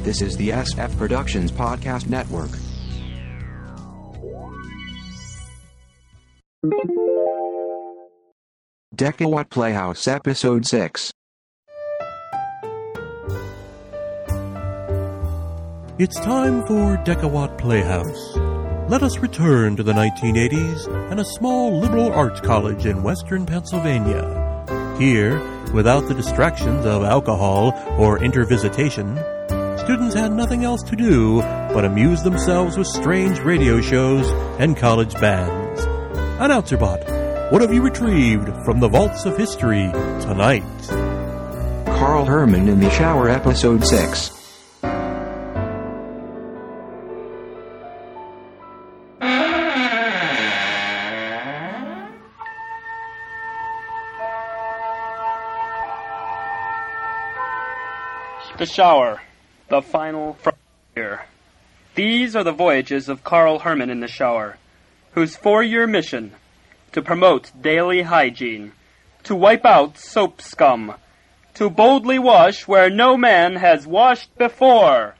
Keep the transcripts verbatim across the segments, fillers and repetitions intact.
This is the S F Productions Podcast Network. Decawatt Playhouse Episode six. It's time for Decawatt Playhouse. Let us return to the nineteen eighties and a small liberal arts college in western Pennsylvania. Here, without the distractions of alcohol or intervisitation, students had nothing else to do but amuse themselves with strange radio shows and college bands. AnnouncerBot, what have you retrieved from the vaults of history tonight? Carl Herman in the Shower Episode six. The Shower, the final frontier. These are the voyages of Carl Herman in the Shower, whose four-year mission, to promote daily hygiene, to wipe out soap scum, to boldly wash where no man has washed before.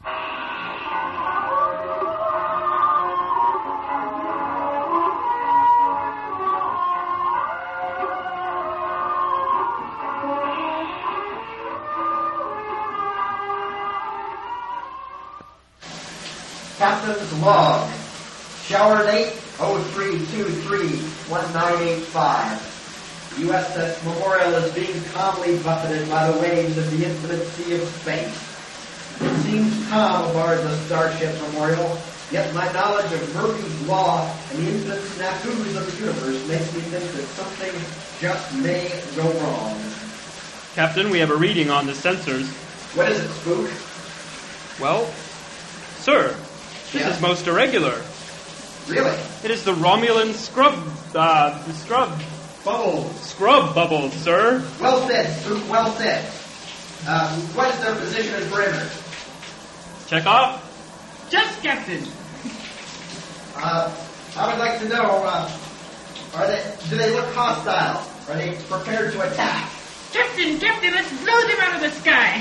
Captain's log. Shower date oh three two three one nine eight five. U S S Memorial is being calmly buffeted by the waves of the infinite sea of space. It seems calm aboard the Starship Memorial, yet my knowledge of Murphy's Law and the infinite snafus of the universe makes me think that something just may go wrong. Captain, we have a reading on the sensors. What is it, Spook? Well, sir, this Yeah. is most irregular. Really? It is the Romulan scrub, uh, the scrub, Bubbles. scrub bubbles, sir. Well said, Spook, well said. Uh, what is their position and perimeter? Check off. Just Captain. Uh, I would like to know, uh, are they, do they look hostile? Are they prepared to attack? Captain, Captain, let's blow them out of the sky.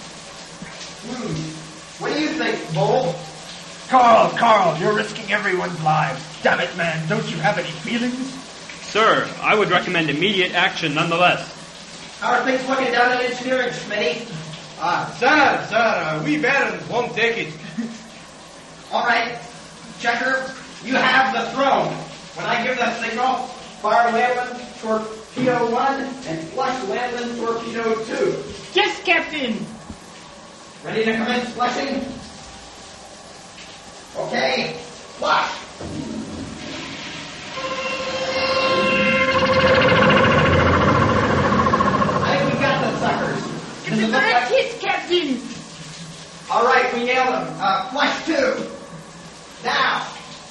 Hmm. What do you think, Bull? Carl, Carl, you're risking everyone's lives. Damn it, man, don't you have any feelings? Sir, I would recommend immediate action nonetheless. How are things looking down in engineering, Schmitty? Ah, sir, sir, uh, we barons won't take it. All right. Checker, you have the throne. When I give the signal, fire Landman Torpedo one and flush Landman Torpedo two. Yes, Captain. Ready to commence flushing? Okay, flush. I think we got the suckers. It's Does a it look direct like... hit, Captain. All right, we nailed them. Uh, flush two. Now.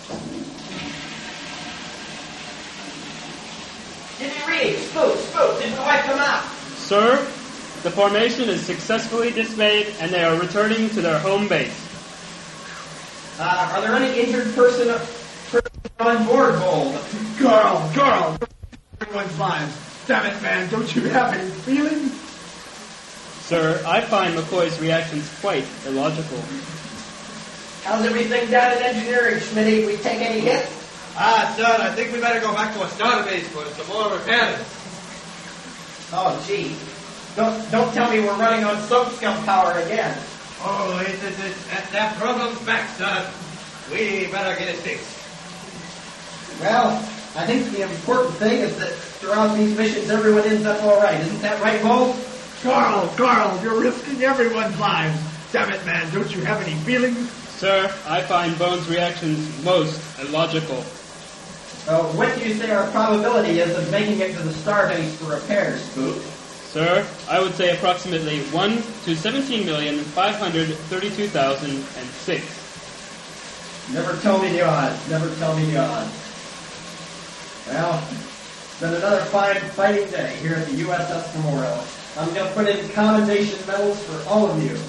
Give me reading. Spook, spook. Didn't wipe them out. Sir, the formation is successfully dismayed and they are returning to their home base. Uh, are there any injured person, person on board, Bold? Carl, Carl, everyone's lives. Damn it, man, don't you have any feelings? Sir, I find McCoy's reactions quite illogical. How's everything down in engineering, Schmitty? We take any hits? Ah, sir, I think we better go back to our starbase for some more repairs. Oh, gee. Don't, don't tell me we're running on soap scum power again. Oh, it, it, it, that, that problem's back, sir. We better get it fixed. Well, I think the important thing is that throughout these missions, everyone ends up all right. Isn't that right, Bold? Carl, Carl, you're risking everyone's lives. Damn it, man, don't you have any feelings? Sir, I find Bones' reactions most illogical. Uh, what do you say our probability is of making it to the starbase for repairs, Spook? Sir, I would say approximately one to seventeen million five hundred thirty-two thousand six. Never tell me the odds. Never tell me the odds. Well, it's been another fine fighting day here at the U S S Memorial. I'm going to put in commendation medals for all of you.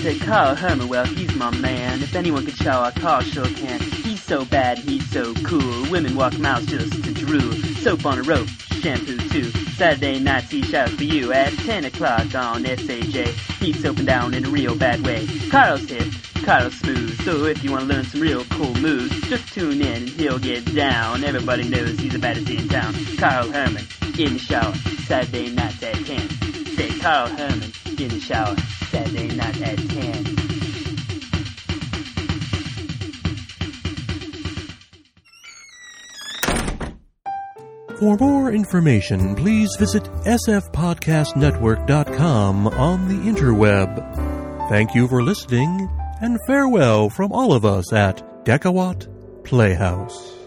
said Carl Herman, well, he's my man. If anyone could shower, Carl sure can. He's so bad, he's so cool. Women walk miles just to drool. Soap on a rope, shampoo too. Saturday nights he shouts for you at ten o'clock on S A J. He's soaping down in a real bad way. Carl's hip, Carl's smooth. So if you want to learn some real cool moves, just tune in and he'll get down. Everybody knows he's the baddest in town. Carl Herman, in the shower, Saturday nights at ten. Say Carl Herman, in the shower, Saturday nights at ten. For more information, please visit s f podcast network dot com on the interweb. Thank you for listening, and farewell from all of us at Decawatt Playhouse.